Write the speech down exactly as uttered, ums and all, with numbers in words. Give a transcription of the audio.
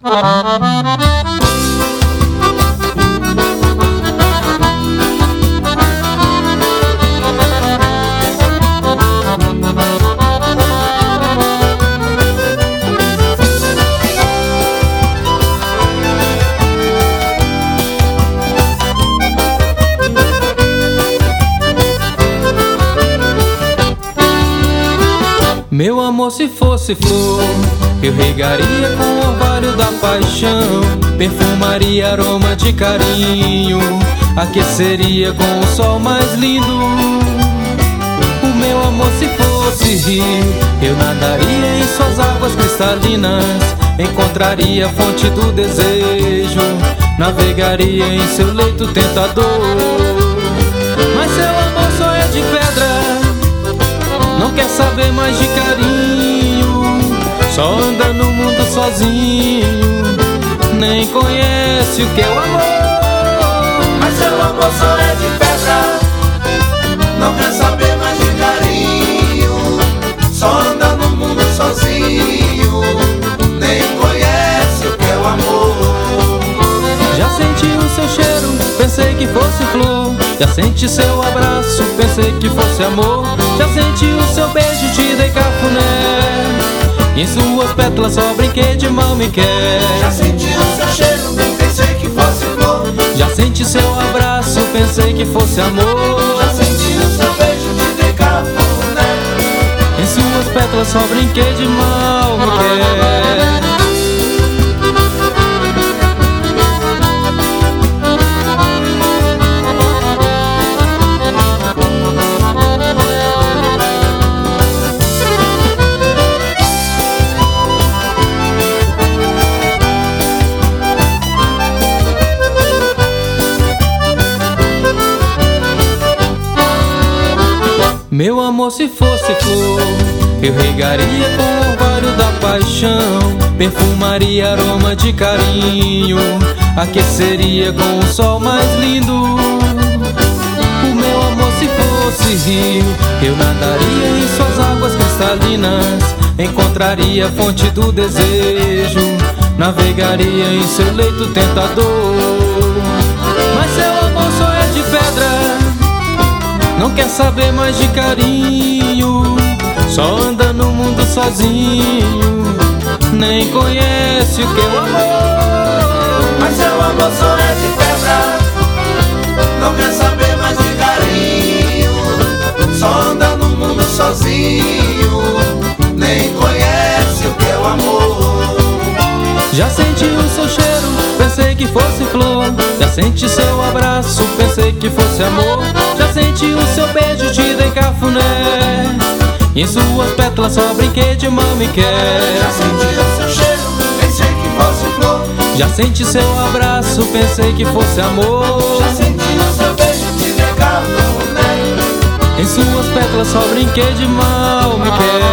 Meu amor, se fosse flor, eu regaria com o orvalho da paixão, perfumaria aroma de carinho, aqueceria com o sol mais lindo. O meu amor, se fosse rio, eu nadaria em suas águas cristalinas, encontraria a fonte do desejo, navegaria em seu leito tentador. Mas seu amor só é de pedra, não quer saber mais de carinho, só anda no mundo sozinho, nem conhece o que é o amor. Mas seu amor só é de pedra, não quer saber mais de carinho, só anda no mundo sozinho, nem conhece o que é o amor. Já senti o seu cheiro, pensei que fosse flor, já senti seu abraço, pensei que fosse amor. Já senti o seu beijo, te dei cafuné, e em suas pétalas só brinquei de mal me quer. Já senti o seu cheiro, pensei que fosse flor. Já senti seu abraço, pensei que fosse amor. Já senti o seu beijo, te dei cafuné, em suas pétalas só brinquei de mal me quer. Meu amor, se fosse flor, eu regaria com o orvalho da paixão, perfumaria aroma de carinho, aqueceria com o sol mais lindo. O meu amor, se fosse rio, eu nadaria em suas águas cristalinas, encontraria a fonte do desejo, navegaria em seu leito tentador. Mas seu amor só é de pedra, não quer saber mais de carinho, só anda no mundo sozinho, nem conhece o que é o amor. Mas seu amor só é de pedra, não quer saber mais de carinho, só anda no mundo sozinho, nem conhece o que é o amor. Já senti o seu cheiro, pensei que fosse flor, já senti seu abraço, pensei que fosse amor. Já senti o seu beijo, te dei cafuné, e em suas pétalas só brinquei de mal me quer. Já senti o seu cheiro, pensei que fosse flor. Já senti seu abraço, pensei que fosse amor. Já senti o seu beijo, te dei cafuné, em suas pétalas só brinquei de mal me quer.